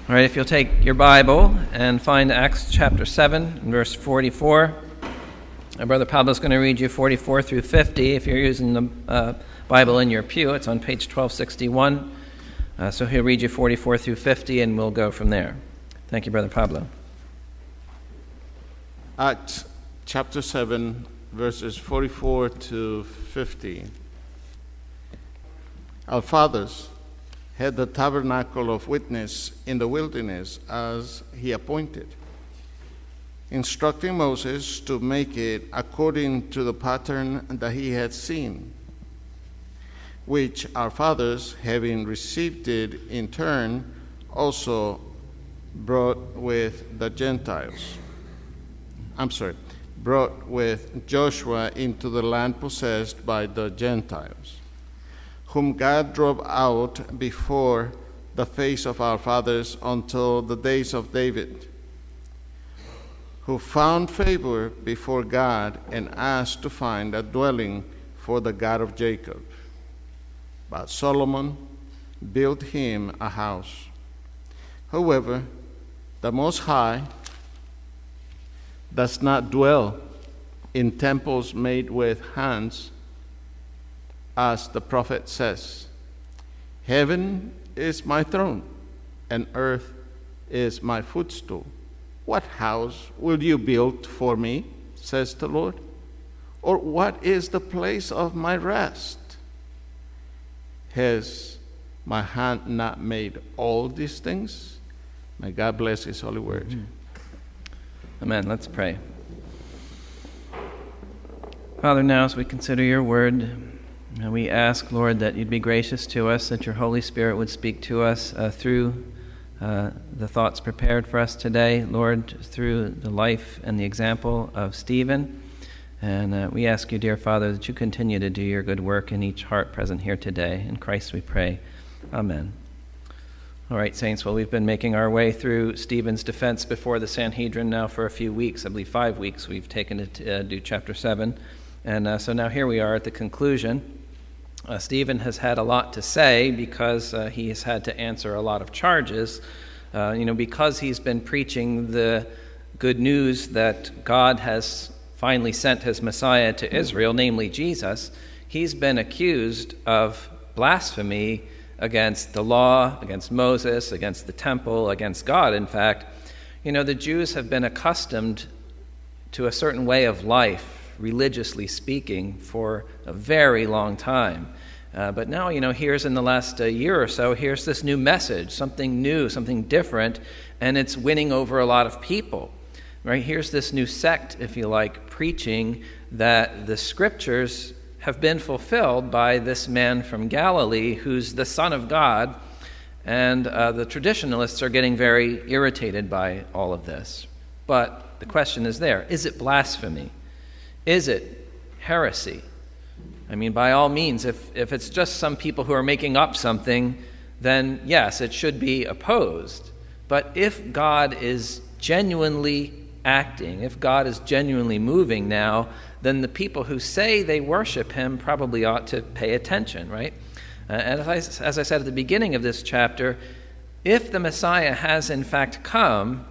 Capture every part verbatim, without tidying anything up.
All right, if you'll take your Bible and find Acts chapter seven, verse forty-four. Our brother Pablo's going to read you forty-four through fifty. If you're using the uh, Bible in your pew, it's on page twelve sixty-one. Uh, so he'll read you forty-four through fifty, and we'll go from there. Thank you, Brother Pablo. Acts chapter seven, verses forty-four to fifty. Our fathers had the tabernacle of witness in the wilderness as he appointed, instructing Moses to make it according to the pattern that he had seen, which our fathers, having received it in turn, also brought with the Gentiles. I'm sorry, brought with Joshua into the land possessed by the Gentiles, whom God drove out before the face of our fathers until the days of David, who found favor before God and asked to find a dwelling for the God of Jacob. But Solomon built him a house. However, the Most High does not dwell in temples made with hands, as the prophet says, "Heaven is my throne, and earth is my footstool. What house will you build for me, says the Lord? Or what is the place of my rest? Has my hand not made all these things?" May God bless his holy word. Mm-hmm. Amen. Let's pray. Father, now as we consider your word, and we ask, Lord, that you'd be gracious to us, that your Holy Spirit would speak to us uh, through uh, the thoughts prepared for us today, Lord, through the life and the example of Stephen. And uh, we ask you, dear Father, that you continue to do your good work in each heart present here today. In Christ we pray. Amen. All right, saints, well, we've been making our way through Stephen's defense before the Sanhedrin now for a few weeks. I believe five weeks we've taken to uh, do chapter seven. And uh, so now here we are at the conclusion. Uh, Stephen has had a lot to say because uh, he has had to answer a lot of charges. Uh, you know, because he's been preaching the good news that God has finally sent his Messiah to Israel, namely Jesus, he's been accused of blasphemy against the law, against Moses, against the temple, against God, in fact. You know, the Jews have been accustomed to a certain way of life, religiously speaking, for a very long time. Uh, but now, you know, here's in the last uh, year or so, here's this new message, something new, something different, and it's winning over a lot of people. Right? Here's this new sect, if you like, preaching that the scriptures have been fulfilled by this man from Galilee who's the Son of God, and uh, the traditionalists are getting very irritated by all of this. But the question is there, is it blasphemy? Is it heresy? I mean, by all means, if, if it's just some people who are making up something, then yes, it should be opposed. But if God is genuinely acting, if God is genuinely moving now, then the people who say they worship him probably ought to pay attention, right? Uh, and as I, as I said at the beginning of this chapter, if the Messiah has in fact come,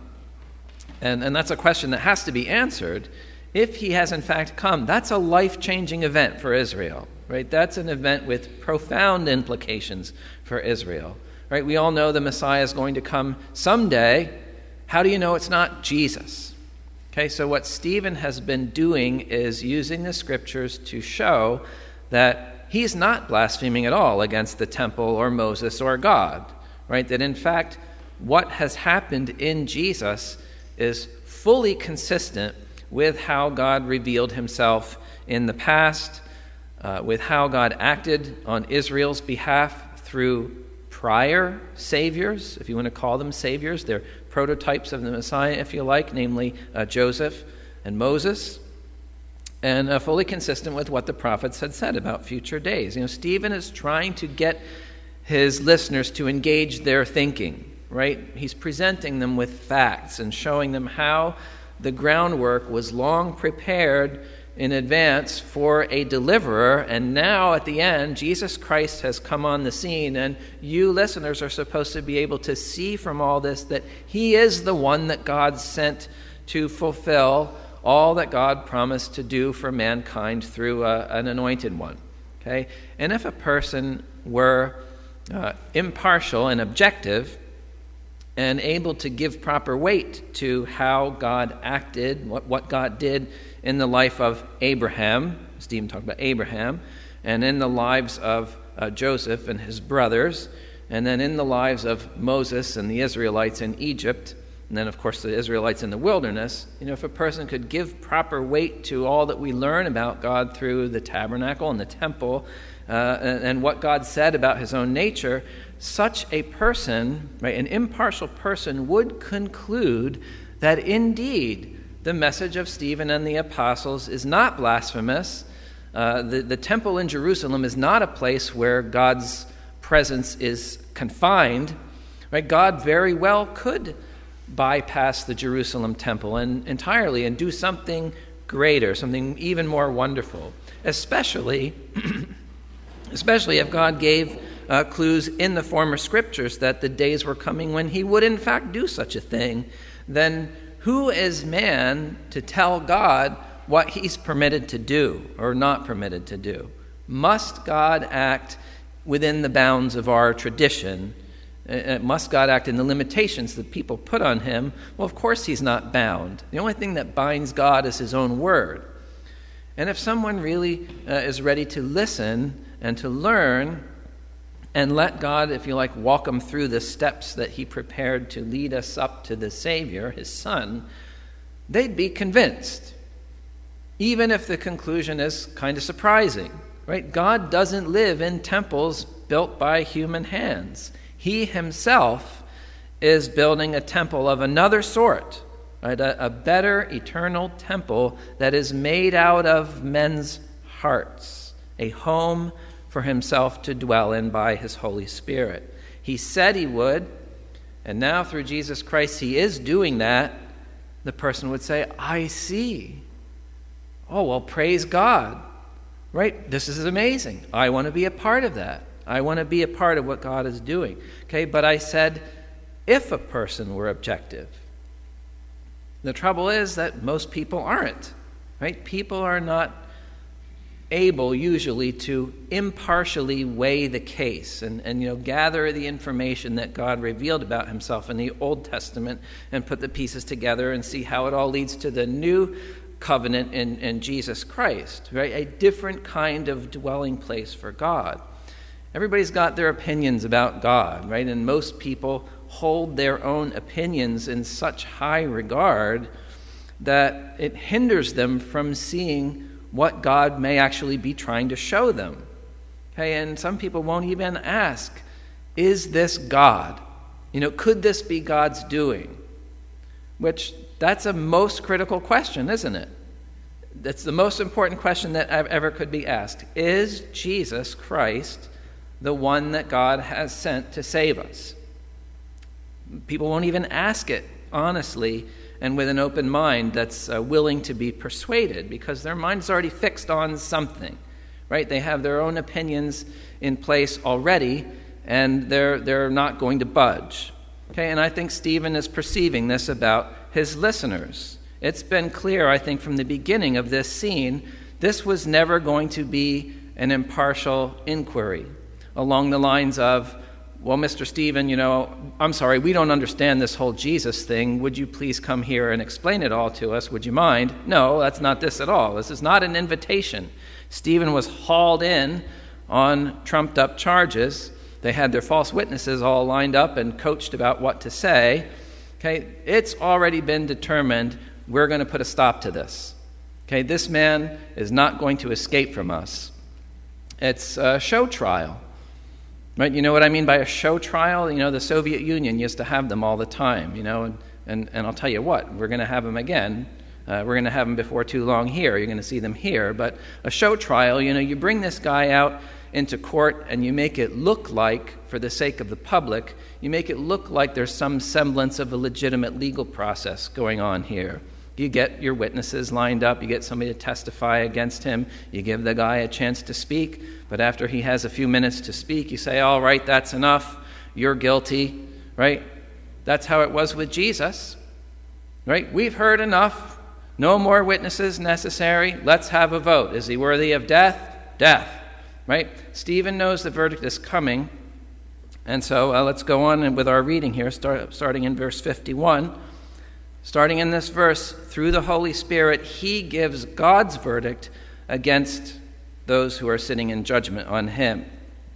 and, and that's a question that has to be answered, if he has in fact come, that's a life-changing event for Israel, right? That's an event with profound implications for Israel, right? We all know the Messiah is going to come someday. How do you know it's not Jesus? Okay, so what Stephen has been doing is using the scriptures to show that he's not blaspheming at all against the temple or Moses or God, right? That in fact, what has happened in Jesus is fully consistent with how God revealed himself in the past, uh, with how God acted on Israel's behalf through prior saviors, if you want to call them saviors. They're prototypes of the Messiah, if you like, namely uh, Joseph and Moses, and uh, fully consistent with what the prophets had said about future days. You know, Stephen is trying to get his listeners to engage their thinking, right? He's presenting them with facts and showing them how the groundwork was long prepared in advance for a deliverer, and now at the end, Jesus Christ has come on the scene, and you listeners are supposed to be able to see from all this that he is the one that God sent to fulfill all that God promised to do for mankind through uh, an anointed one. Okay? And if a person were uh, impartial and objective and able to give proper weight to how God acted, what, what God did in the life of Abraham, Stephen talked about Abraham, and in the lives of uh, Joseph and his brothers, and then in the lives of Moses and the Israelites in Egypt, and then, of course, the Israelites in the wilderness. You know, if a person could give proper weight to all that we learn about God through the tabernacle and the temple, uh, and, and what God said about his own nature, such a person, right, an impartial person, would conclude that indeed the message of Stephen and the apostles is not blasphemous. Uh, the, the temple in Jerusalem is not a place where God's presence is confined. Right? God very well could bypass the Jerusalem temple and entirely and do something greater, something even more wonderful, especially, especially if God gave uh, clues in the former scriptures that the days were coming when he would in fact do such a thing. Then who is man to tell God what he's permitted to do or not permitted to do? Must God act within the bounds of our tradition? Uh, must God act in the limitations that people put on him? Well, of course he's not bound. The only thing that binds God is his own word. And if someone really uh, is ready to listen and to learn and let God, if you like, walk them through the steps that he prepared to lead us up to the Savior, his Son, they'd be convinced, even if the conclusion is kind of surprising. Right? God doesn't live in temples built by human hands. He himself is building a temple of another sort, right? A, a better eternal temple that is made out of men's hearts, a home for himself to dwell in by his Holy Spirit. He said he would, and now through Jesus Christ he is doing that. The person would say, I see. Oh, well, praise God. Right? This is amazing. I want to be a part of that. I want to be a part of what God is doing. Okay, but I said, if a person were objective. The trouble is that most people aren't. Right? People are not able usually to impartially weigh the case and, and you know gather the information that God revealed about himself in the Old Testament and put the pieces together and see how it all leads to the new covenant in, in Jesus Christ, right? A different kind of dwelling place for God. Everybody's got their opinions about God, right? And most people hold their own opinions in such high regard that it hinders them from seeing what God may actually be trying to show them. Okay, and some people won't even ask, is this God? You know, could this be God's doing? Which, that's a most critical question, isn't it? That's the most important question that ever could be asked. Is Jesus Christ the one that God has sent to save us? People won't even ask it honestly and with an open mind that's uh, willing to be persuaded, because their mind's already fixed on something, right? They have their own opinions in place already, and they're they're not going to budge. Okay, and I think Stephen is perceiving this about his listeners. It's been clear, I think, from the beginning of this scene, this was never going to be an impartial inquiry along the lines of, well, Mister Stephen, you know, I'm sorry, we don't understand this whole Jesus thing. Would you please come here and explain it all to us? Would you mind? No, that's not this at all. This is not an invitation. Stephen was hauled in on trumped-up charges. They had their false witnesses all lined up and coached about what to say. Okay, it's already been determined we're going to put a stop to this. Okay, this man is not going to escape from us. It's a show trial. Right, you know what I mean by a show trial? You know, the Soviet Union used to have them all the time, you know, and, and, and I'll tell you what, we're going to have them again. Uh, we're going to have them before too long here. You're going to see them here. But a show trial, you know, you bring this guy out into court and you make it look like, for the sake of the public, you make it look like there's some semblance of a legitimate legal process going on here. You get your witnesses lined up. You get somebody to testify against him. You give the guy a chance to speak. But after he has a few minutes to speak, you say, all right, that's enough. You're guilty, right? That's how it was with Jesus, right? We've heard enough. No more witnesses necessary. Let's have a vote. Is he worthy of death? Death, right? Stephen knows the verdict is coming. And so uh, let's go on with our reading here, start, starting in verse fifty-one. Starting in this verse, through the Holy Spirit, he gives God's verdict against those who are sitting in judgment on him.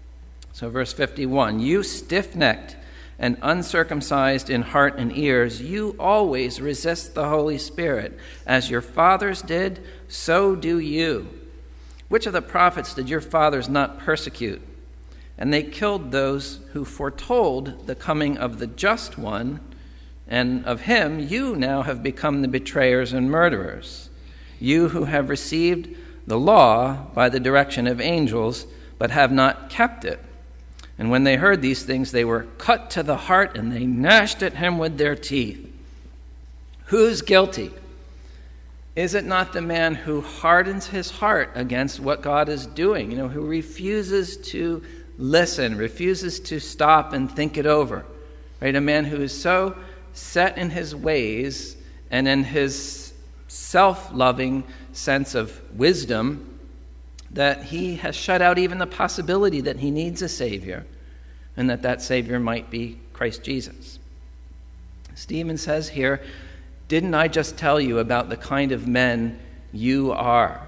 So verse fifty-one, you stiff-necked and uncircumcised in heart and ears, you always resist the Holy Spirit. As your fathers did, so do you. Which of the prophets did your fathers not persecute? And they killed those who foretold the coming of the just one, and of him you now have become the betrayers and murderers. You who have received the law by the direction of angels, but have not kept it. And when they heard these things, they were cut to the heart, and they gnashed at him with their teeth. Who's guilty? Is it not the man who hardens his heart against what God is doing, you know, who refuses to listen, refuses to stop and think it over, right? A man who is so set in his ways and in his self-loving sense of wisdom that he has shut out even the possibility that he needs a Savior, and that that Savior might be Christ Jesus. Stephen says here, didn't I just tell you about the kind of men you are?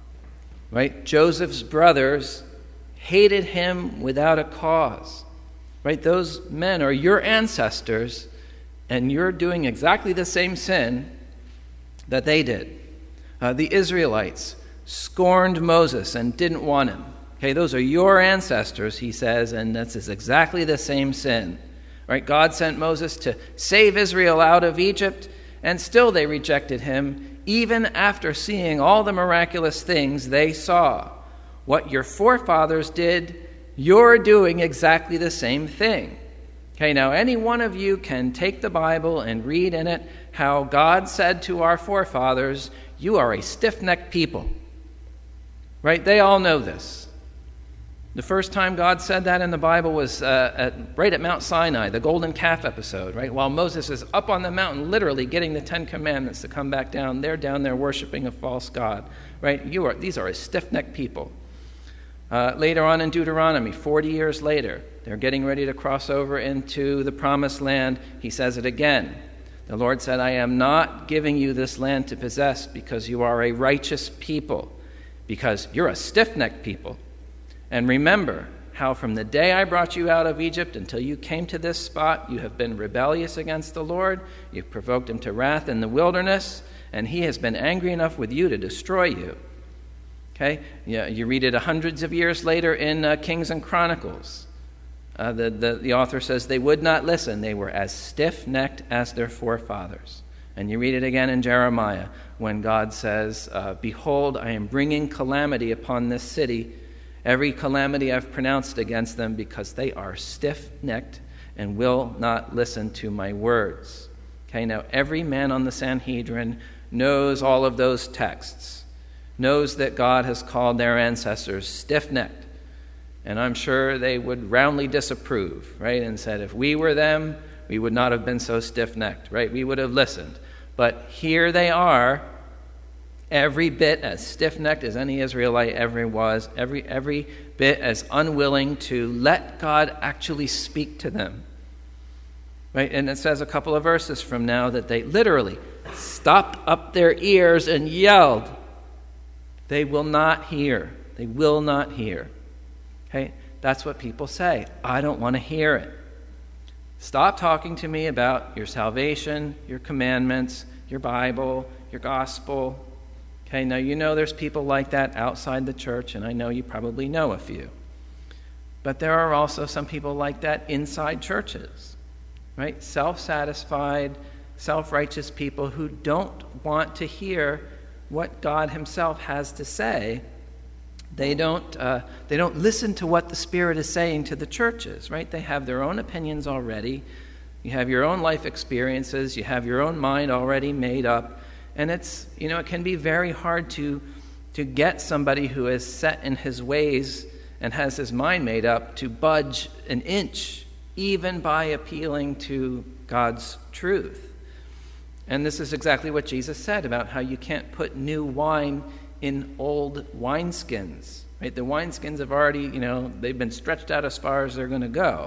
Right? Joseph's brothers hated him without a cause. Right? Those men are your ancestors, and you're doing exactly the same sin that they did. Uh, the Israelites scorned Moses and didn't want him. Okay, those are your ancestors, he says, and that's exactly the same sin. Right? God sent Moses to save Israel out of Egypt, and still they rejected him, even after seeing all the miraculous things they saw. What your forefathers did, you're doing exactly the same thing. Okay, now any one of you can take the Bible and read in it how God said to our forefathers, you are a stiff-necked people. Right? They all know this. The first time God said that in the Bible was uh, at, right at Mount Sinai, the golden calf episode, right? While Moses is up on the mountain literally getting the Ten Commandments to come back down, they're down there worshiping a false god, right? You are, these are a stiff-necked people. Uh, later on in Deuteronomy, forty years later, they're getting ready to cross over into the promised land. He says it again. The Lord said, I am not giving you this land to possess because you are a righteous people, because you're a stiff-necked people. And remember how from the day I brought you out of Egypt until you came to this spot, you have been rebellious against the Lord. You've provoked him to wrath in the wilderness, and he has been angry enough with you to destroy you. Okay, yeah, you read it hundreds of years later in uh, Kings and Chronicles. Uh, the, the, the author says they would not listen. They were as stiff-necked as their forefathers. And you read it again in Jeremiah when God says, uh, behold, I am bringing calamity upon this city, every calamity I've pronounced against them, because they are stiff-necked and will not listen to my words. Okay, now every man on the Sanhedrin knows all of those texts, knows that God has called their ancestors stiff-necked. And I'm sure they would roundly disapprove, right? And said, if we were them, we would not have been so stiff-necked, right? We would have listened. But here they are, every bit as stiff-necked as any Israelite ever was, every, every bit as unwilling to let God actually speak to them. Right? And it says a couple of verses from now that they literally stopped up their ears and yelled. They will not hear. They will not hear. Okay? That's what people say. I don't want to hear it. Stop talking to me about your salvation, your commandments, your Bible, your gospel. Okay, now you know there's people like that outside the church, and I know you probably know a few. But there are also some people like that inside churches, right? Self-satisfied, self-righteous people who don't want to hear what God himself has to say. They don't, uh, they don't listen to what the Spirit is saying to the churches, right? They have their own opinions already. You have your own life experiences. You have your own mind already made up. And it's, you know, it can be very hard to, to get somebody who is set in his ways and has his mind made up to budge an inch, even by appealing to God's truth. And this is exactly what Jesus said about how you can't put new wine in old wineskins. Right? The wineskins have already, you know, they've been stretched out as far as they're going to go.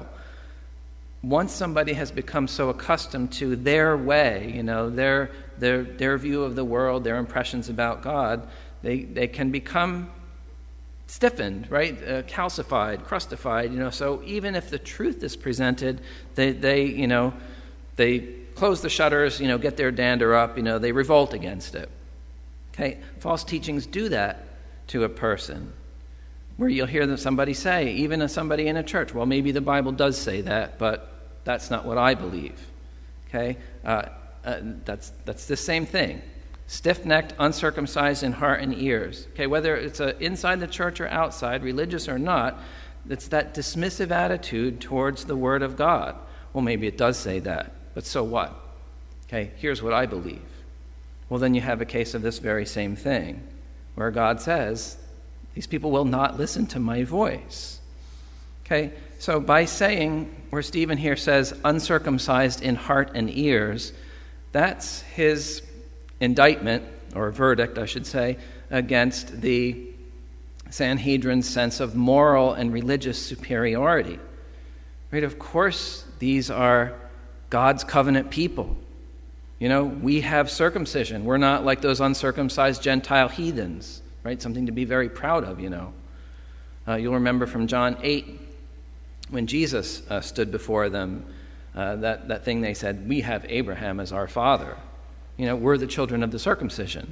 Once somebody has become so accustomed to their way, you know, their their their view of the world, their impressions about God, they, they can become stiffened, right? Uh, calcified, crustified, you know. So even if the truth is presented, they, they, you know, they close the shutters, you know, get their dander up, you know, they revolt against it. Okay? False teachings do that to a person, where you'll hear somebody say, even somebody in a church, well, maybe the Bible does say that, but that's not what I believe. Okay? Uh, uh, that's that's the same thing. Stiff-necked, uncircumcised in heart and ears. Okay, whether it's a, inside the church or outside, religious or not, it's that dismissive attitude towards the Word of God. Well, maybe it does say that, but so what? Okay, here's what I believe. Well, then you have a case of this very same thing, where God says, these people will not listen to my voice. Okay, so by saying, where Stephen here says, uncircumcised in heart and ears, that's his indictment, or verdict, I should say, against the Sanhedrin's sense of moral and religious superiority. Right? Of course, these are God's covenant people. You know, we have circumcision. We're not like those uncircumcised Gentile heathens, right? Something to be very proud of, you know. Uh, you'll remember from John eight, when Jesus uh, stood before them, uh, that, that thing they said, we have Abraham as our father. You know, we're the children of the circumcision.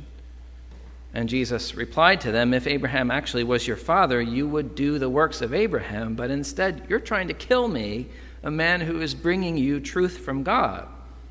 And Jesus replied to them, if Abraham actually was your father, you would do the works of Abraham, but instead you're trying to kill me, a man who is bringing you truth from God.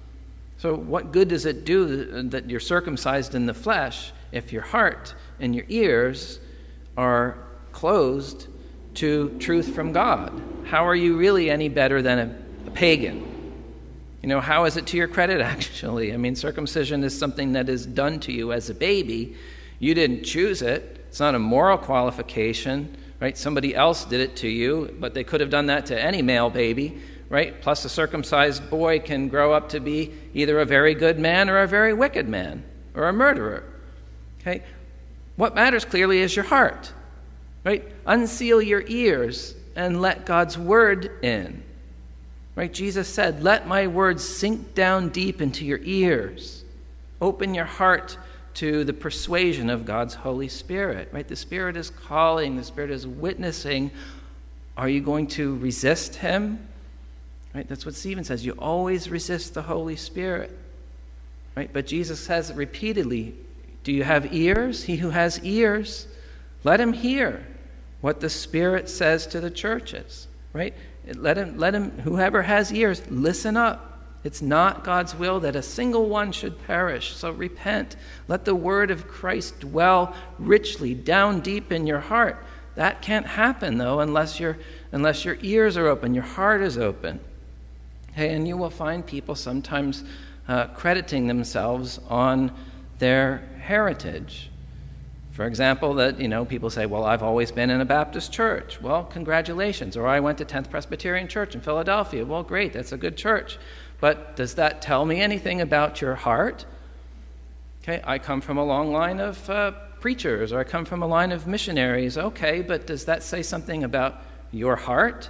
So what good does it do that you're circumcised in the flesh if your heart and your ears are closed to truth from God? How are you really any better than a, a pagan? You know, how is it to your credit, actually? I mean, circumcision is something that is done to you as a baby. You didn't choose it. It's not a moral qualification, right? Somebody else did it to you, but they could have done that to any male baby, right? Plus, a circumcised boy can grow up to be either a very good man or a very wicked man or a murderer, okay? What matters clearly is your heart, right? Unseal your ears and let God's word in. Right? Jesus said, let my words sink down deep into your ears. Open your heart to the persuasion of God's Holy Spirit. Right? The Spirit is calling. The Spirit is witnessing. Are you going to resist him? Right? That's what Stephen says. You always resist the Holy Spirit. Right? But Jesus says repeatedly, do you have ears? He who has ears, let him hear what the Spirit says to the churches. Right? Let him, let him, whoever has ears, listen up. It's not God's will that a single one should perish. So repent. Let the word of Christ dwell richly down deep in your heart. That can't happen, though, unless your unless your ears are open, your heart is open. Okay, and you will find people sometimes uh, crediting themselves on their heritage. For example, that, you know, people say, well, I've always been in a Baptist church. Well, congratulations. Or I went to tenth Presbyterian Church in Philadelphia. Well, great, that's a good church. But does that tell me anything about your heart? Okay, I come from a long line of uh, preachers, or I come from a line of missionaries. Okay, but does that say something about your heart?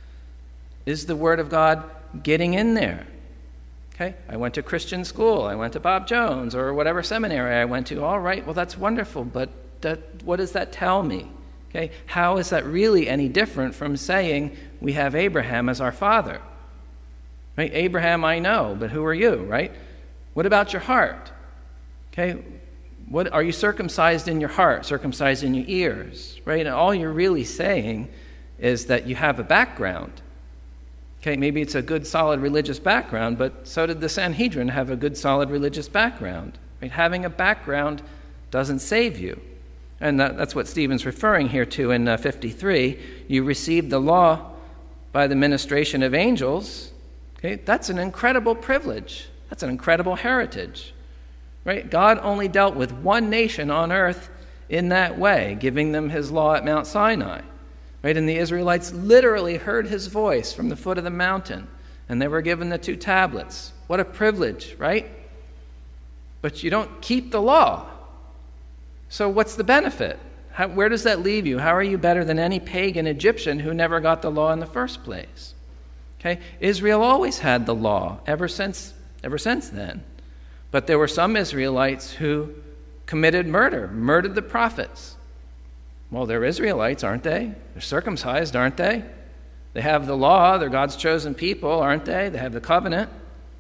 Is the Word of God getting in there? Okay, I went to Christian school, I went to Bob Jones, or whatever seminary I went to. All right, well, that's wonderful, but that, what does that tell me? Okay, how is that really any different from saying we have Abraham as our father? Right, Abraham I know, but who are you, right? What about your heart? Okay, what are you circumcised in your heart, circumcised in your ears, right? And all you're really saying is that you have a background. Okay, maybe it's a good, solid religious background, but so did the Sanhedrin have a good, solid religious background. Right? Having a background doesn't save you. And that, that's what Stephen's referring here to in uh, fifty-three. You received the law by the ministration of angels. Okay, that's an incredible privilege. That's an incredible heritage. right? God only dealt with one nation on earth in that way, giving them his law at Mount Sinai, right? And the Israelites literally heard his voice from the foot of the mountain, and they were given the two tablets. What a privilege, right? But you don't keep the law. So what's the benefit? How, where does that leave you? How are you better than any pagan Egyptian who never got the law in the first place? Okay, Israel always had the law ever since, ever since then. But there were some Israelites who committed murder, murdered the prophets. Well, they're Israelites, aren't they? They're circumcised, aren't they? They have the law. They're God's chosen people, aren't they? They have the covenant.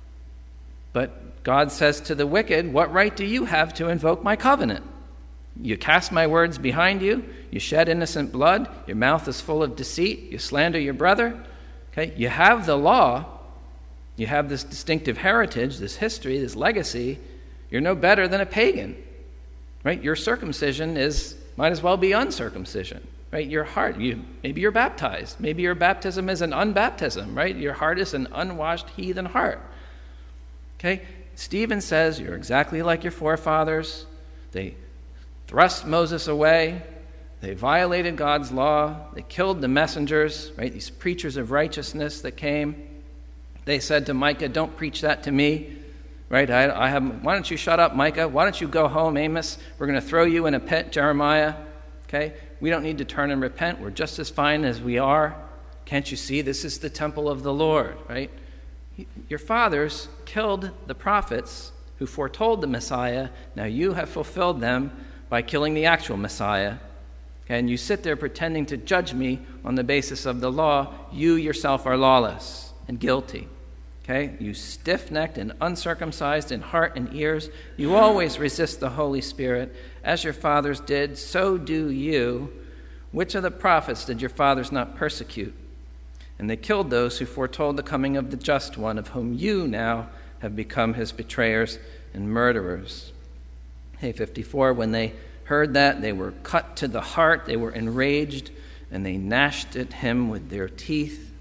But God says to the wicked, what right do you have to invoke my covenant? You cast my words behind you. You shed innocent blood. Your mouth is full of deceit. You slander your brother. Okay, you have the law. You have this distinctive heritage, this history, this legacy. You're no better than a pagan, right? Your circumcision is might as well be uncircumcision, right? Your heart, you maybe you're baptized. Maybe your baptism is an unbaptism, right? Your heart is an unwashed heathen heart. Okay, Stephen says you're exactly like your forefathers. They thrust Moses away. They violated God's law. They killed the messengers, right? These preachers of righteousness that came. They said to Micah, don't preach that to me, right? I, I have. Why don't you shut up, Micah? Why don't you go home, Amos? We're going to throw you in a pit, Jeremiah. Okay? We don't need to turn and repent. We're just as fine as we are. Can't you see? This is the temple of the Lord, right? Your fathers killed the prophets who foretold the Messiah. Now you have fulfilled them by killing the actual Messiah. And you sit there pretending to judge me on the basis of the law. You yourself are lawless and guilty. Okay? You stiff-necked and uncircumcised in heart and ears. You always resist the Holy Spirit. As your fathers did, so do you. Which of the prophets did your fathers not persecute? And they killed those who foretold the coming of the Just One, of whom you now have become his betrayers and murderers. Hey, fifty-four, when they heard that, they were cut to the heart, they were enraged, and they gnashed at him with their teeth.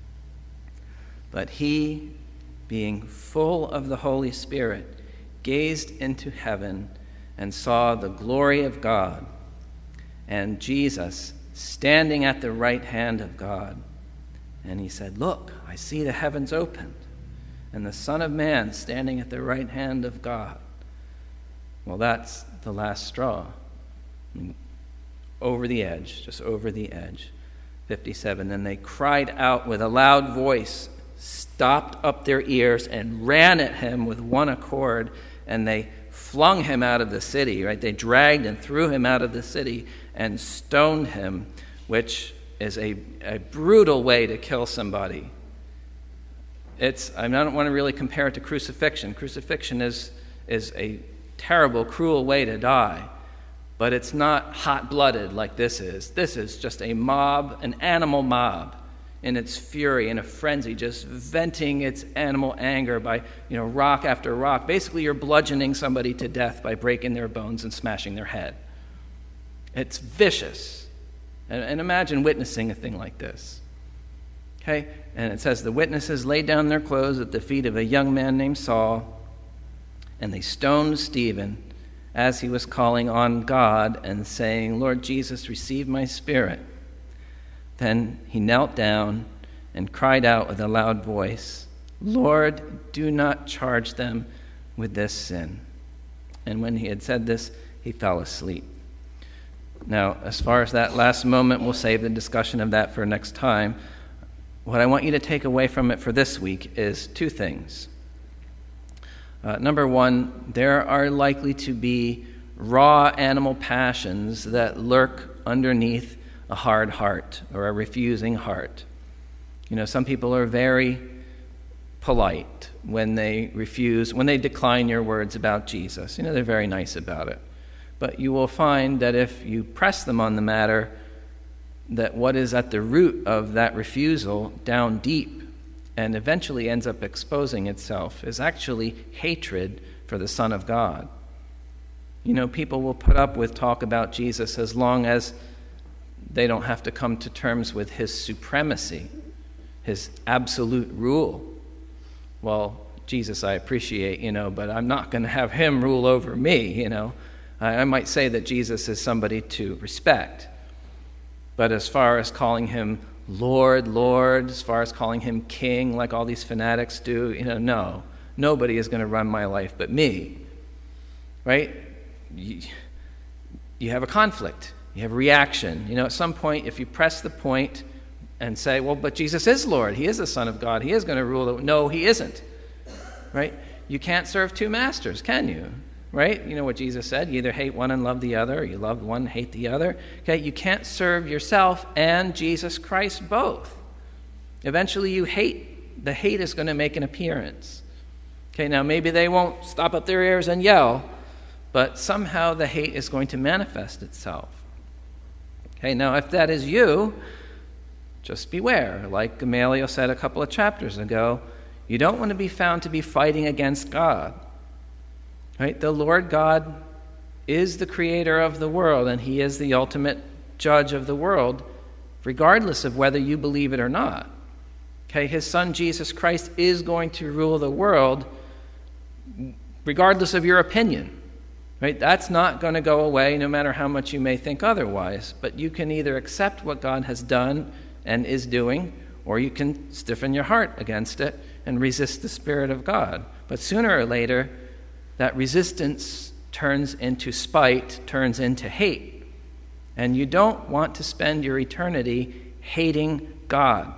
But he, being full of the Holy Spirit, gazed into heaven and saw the glory of God, and Jesus standing at the right hand of God. And he said, look, I see the heavens opened, and the Son of Man standing at the right hand of God. Well, that's the last straw. I mean, over the edge, just over the edge. fifty-seven, then they cried out with a loud voice, stopped up their ears, and ran at him with one accord, and they flung him out of the city, right? They dragged and threw him out of the city and stoned him, which is a, a brutal way to kill somebody. It's, I, mean, I don't want to really compare it to crucifixion. Crucifixion is, is a terrible, cruel way to die, but it's not hot-blooded like this is. This is just a mob, an animal mob, in its fury, in a frenzy, just venting its animal anger by, you know, rock after rock. Basically, you're bludgeoning somebody to death by breaking their bones and smashing their head. It's vicious. And, and imagine witnessing a thing like this. Okay? And it says, the witnesses laid down their clothes at the feet of a young man named Saul, and they stoned Stephen as he was calling on God and saying, Lord Jesus, receive my spirit. Then he knelt down and cried out with a loud voice, Lord, do not charge them with this sin. And when he had said this, he fell asleep. Now, as far as that last moment, we'll save the discussion of that for next time. What I want you to take away from it for this week is two things. Uh, number one, there are likely to be raw animal passions that lurk underneath a hard heart or a refusing heart. You know, some people are very polite when they refuse, when they decline your words about Jesus. You know, they're very nice about it. But you will find that if you press them on the matter, that what is at the root of that refusal down deep and eventually ends up exposing itself is actually hatred for the Son of God. You know, people will put up with talk about Jesus as long as they don't have to come to terms with his supremacy, his absolute rule. Well, Jesus I appreciate, you know, but I'm not going to have him rule over me, you know. I, I might say that Jesus is somebody to respect. But as far as calling him Lord, Lord, as far as calling him King, like all these fanatics do, you know, no. Nobody is going to run my life but me. Right? You, you have a conflict. You have a reaction. You know, at some point, if you press the point and say, well, but Jesus is Lord. He is the Son of God. He is going to rule. The... No, he isn't. Right? You can't serve two masters, can you? Right? You know what Jesus said? You either hate one and love the other, or you love one and hate the other. Okay? You can't serve yourself and Jesus Christ both. Eventually you hate. The hate is going to make an appearance. Okay, now maybe they won't stop up their ears and yell, but somehow the hate is going to manifest itself. Okay, now if that is you, just beware. Like Gamaliel said a couple of chapters ago, you don't want to be found to be fighting against God. Right? The Lord God is the creator of the world, and he is the ultimate judge of the world, regardless of whether you believe it or not. Okay, his son Jesus Christ is going to rule the world regardless of your opinion. Right? That's not going to go away no matter how much you may think otherwise. But you can either accept what God has done and is doing, or you can stiffen your heart against it and resist the Spirit of God. But sooner or later, that resistance turns into spite, turns into hate. And you don't want to spend your eternity hating God.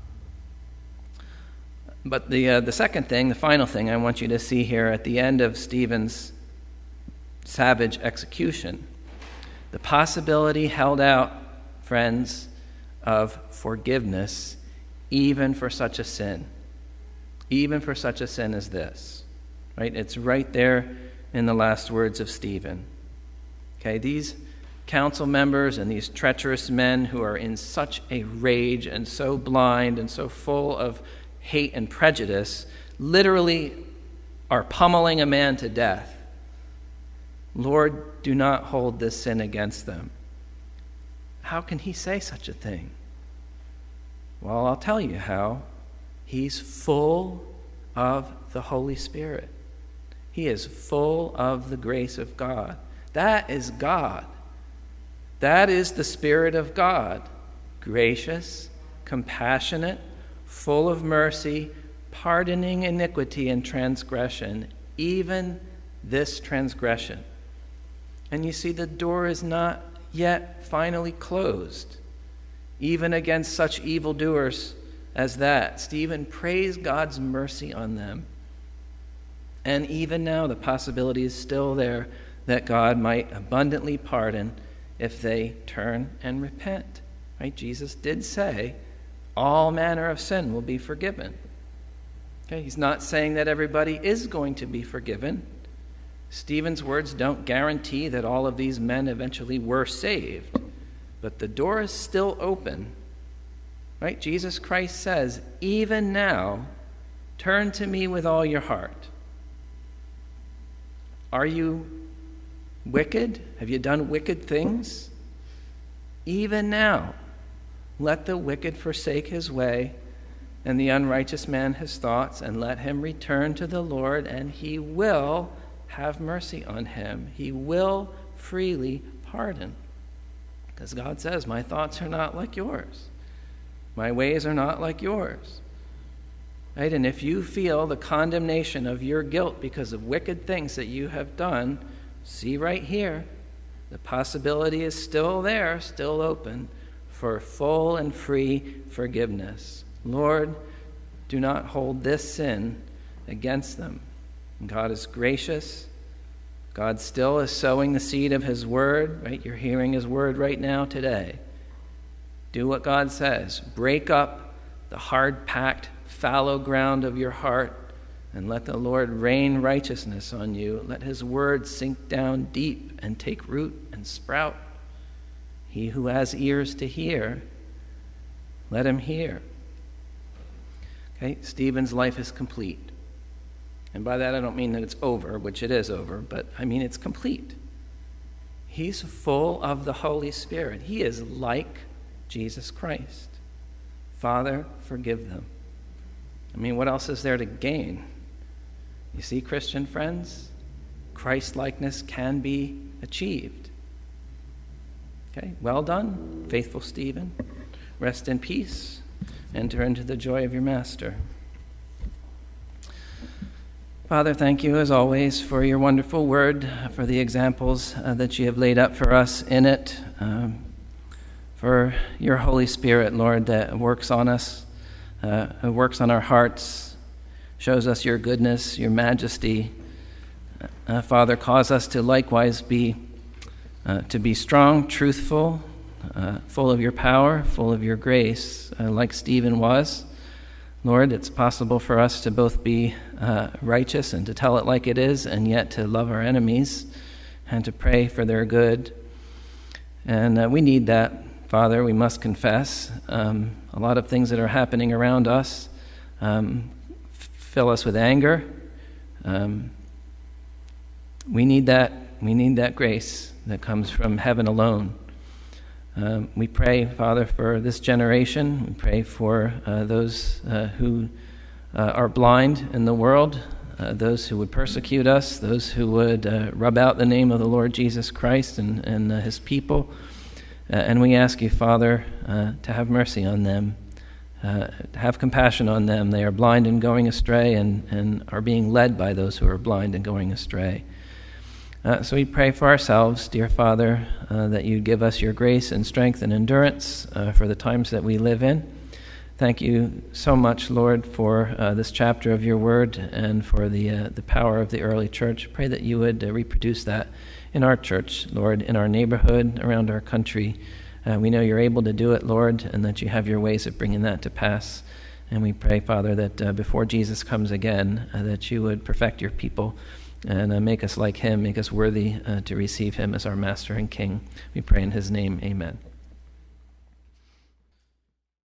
But the uh, the second thing, the final thing I want you to see here at the end of Stephen's savage execution, the possibility held out, friends, of forgiveness even for such a sin. Even for such a sin as this. Right? It's right there in the last words of Stephen. Okay, these council members and these treacherous men who are in such a rage and so blind and so full of hate and prejudice literally are pummeling a man to death. Lord, do not hold this sin against them. How can he say such a thing? Well, I'll tell you how. He's full of the Holy Spirit. He is full of the grace of God. That is God. That is the Spirit of God. Gracious, compassionate, full of mercy, pardoning iniquity and transgression, even this transgression. And you see, the door is not yet finally closed, even against such evildoers as that. Stephen prays God's mercy on them. And even now, the possibility is still there that God might abundantly pardon if they turn and repent. Right? Jesus did say, all manner of sin will be forgiven. Okay? He's not saying that everybody is going to be forgiven. Stephen's words don't guarantee that all of these men eventually were saved. But the door is still open. Right? Jesus Christ says, even now, turn to me with all your heart. Are you wicked? Have you done wicked things? Even now, let the wicked forsake his way, and the unrighteous man his thoughts, and let him return to the Lord, and he will have mercy on him. He will freely pardon. Because God says, my thoughts are not like yours. My ways are not like yours. Right? And if you feel the condemnation of your guilt because of wicked things that you have done, see right here, the possibility is still there, still open, for full and free forgiveness. Lord, do not hold this sin against them. And God is gracious. God still is sowing the seed of his word, right? You're hearing his word right now today. Do what God says. Break up the hard-packed, fallow ground of your heart and let the Lord rain righteousness on you. Let his word sink down deep and take root and sprout. He who has ears to hear, let him hear. Okay, Stephen's life is complete. And by that I don't mean that it's over, which it is over, but I mean it's complete. He's full of the Holy Spirit. He is like Jesus Christ. Father, forgive them. I mean, what else is there to gain? You see, Christian friends, Christ-likeness can be achieved. Okay, well done, faithful Stephen. Rest in peace. Enter into the joy of your master. Father, thank you as always for your wonderful word, for the examples uh, that you have laid up for us in it, um, for your Holy Spirit, Lord, that works on us, uh, works on our hearts, shows us your goodness, your majesty. Uh, Father, cause us to likewise be uh, to be strong, truthful, uh, full of your power, full of your grace, uh, like Stephen was. Lord, it's possible for us to both be uh, righteous and to tell it like it is, and yet to love our enemies and to pray for their good. And uh, we need that, Father, we must confess. Um, a lot of things that are happening around us um, f- fill us with anger. Um, we need that. We need that grace that comes from heaven alone. Um, we pray, Father, for this generation. We pray for uh, those uh, who uh, are blind in the world, uh, those who would persecute us, those who would uh, rub out the name of the Lord Jesus Christ and, and uh, his people. Uh, and we ask you, Father, uh, to have mercy on them, uh, to have compassion on them. They are blind and going astray and, and are being led by those who are blind and going astray. Uh, so we pray for ourselves, dear Father, uh, that you give us your grace and strength and endurance uh, for the times that we live in. Thank you so much, Lord, for uh, this chapter of your word and for the uh, the power of the early church. Pray that you would uh, reproduce that in our church, Lord, in our neighborhood, around our country. Uh, we know you're able to do it, Lord, and that you have your ways of bringing that to pass. And we pray, Father, that uh, before Jesus comes again, uh, that you would perfect your people and uh, make us like him, make us worthy uh, to receive him as our Master and King. We pray in his name, amen.